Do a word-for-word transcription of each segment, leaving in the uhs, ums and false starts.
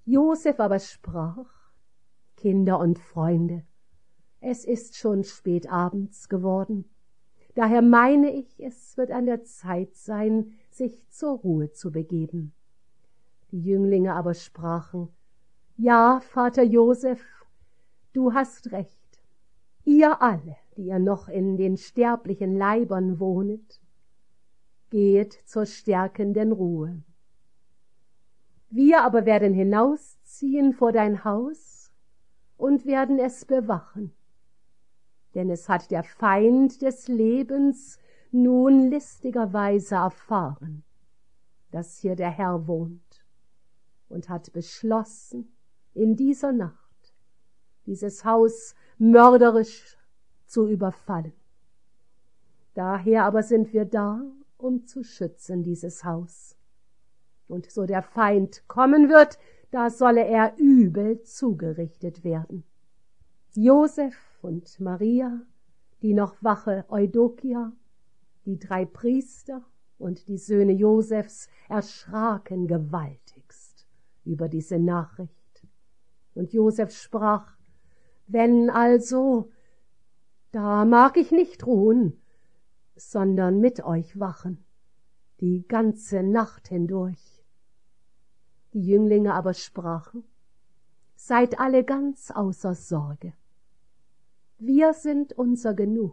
Josef aber sprach: Kinder und Freunde, es ist schon spät abends geworden. Daher meine ich, es wird an der Zeit sein, sich zur Ruhe zu begeben. Die Jünglinge aber sprachen: Ja, Vater Josef, du hast recht. Ihr alle, die ihr noch in den sterblichen Leibern wohnet, gehet zur stärkenden Ruhe. Wir aber werden hinausziehen vor dein Haus und werden es bewachen. Denn es hat der Feind des Lebens nun listigerweise erfahren, dass hier der Herr wohnt, und hat beschlossen, in dieser Nacht dieses Haus mörderisch zu überfallen. Daher aber sind wir da, um zu schützen dieses Haus. Und so der Feind kommen wird, da solle er übel zugerichtet werden. Josef und Maria, die noch wache Eudokia, die drei Priester und die Söhne Josefs erschraken gewaltigst über diese Nachricht. Und Josef sprach: Wenn also, da mag ich nicht ruhen, sondern mit euch wachen, die ganze Nacht hindurch. Die Jünglinge aber sprachen: Seid alle ganz außer Sorge. Wir sind unser genug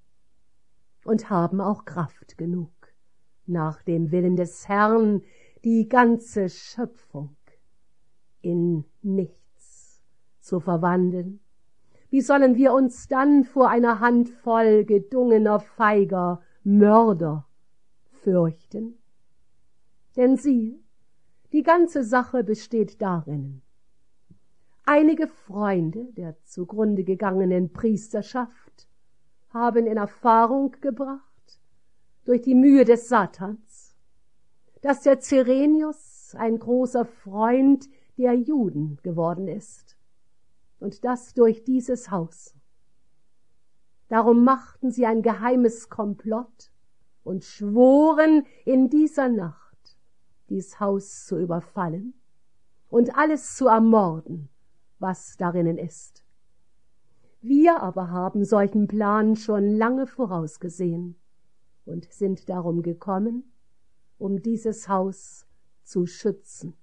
und haben auch Kraft genug, nach dem Willen des Herrn die ganze Schöpfung in nichts zu verwandeln. Wie sollen wir uns dann vor einer Handvoll gedungener, feiger Mörder fürchten? Denn siehe, die ganze Sache besteht darin: Einige Freunde der zugrunde gegangenen Priesterschaft haben in Erfahrung gebracht, durch die Mühe des Satans, dass der Cyrenius ein großer Freund der Juden geworden ist, und das durch dieses Haus. Darum machten sie ein geheimes Komplott und schworen, in dieser Nacht dies Haus zu überfallen und alles zu ermorden, was darinnen ist. Wir aber haben solchen Plan schon lange vorausgesehen und sind darum gekommen, um dieses Haus zu schützen.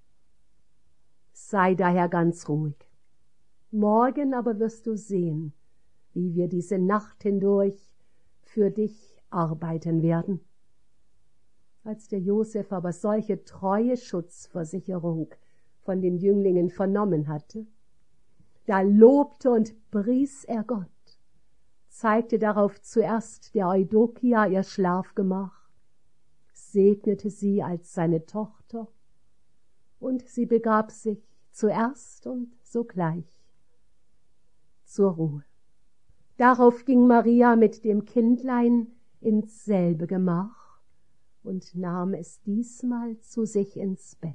Sei daher ganz ruhig. Morgen aber wirst du sehen, wie wir diese Nacht hindurch für dich arbeiten werden. Als der Josef aber solche treue Schutzversicherung von den Jünglingen vernommen hatte, da lobte und pries er Gott, zeigte darauf zuerst der Eudokia ihr Schlafgemach, segnete sie als seine Tochter, und sie begab sich zuerst und sogleich zur Ruhe. Darauf ging Maria mit dem Kindlein ins selbe Gemach und nahm es diesmal zu sich ins Bett.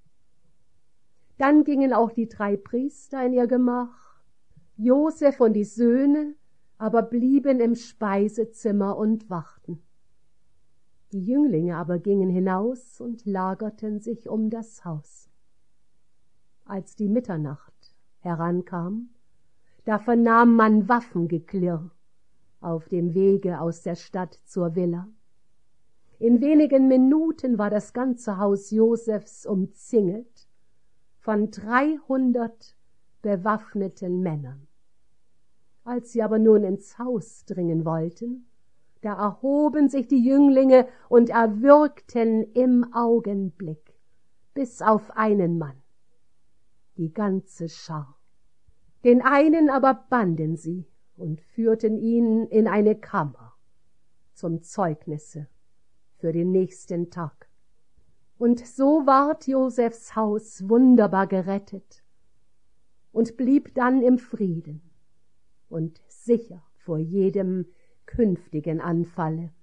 Dann gingen auch die drei Priester in ihr Gemach, Josef und die Söhne aber blieben im Speisezimmer und wachten. Die Jünglinge aber gingen hinaus und lagerten sich um das Haus. Als die Mitternacht herankam, da vernahm man Waffengeklirr auf dem Wege aus der Stadt zur Villa. In wenigen Minuten war das ganze Haus Josefs umzingelt von dreihundert bewaffneten Männern. Als sie aber nun ins Haus dringen wollten, da erhoben sich die Jünglinge und erwürgten im Augenblick, bis auf einen Mann, die ganze Schar. Den einen aber banden sie und führten ihn in eine Kammer zum Zeugnisse für den nächsten Tag. Und so ward Josefs Haus wunderbar gerettet und blieb dann im Frieden und sicher vor jedem künftigen Anfalle.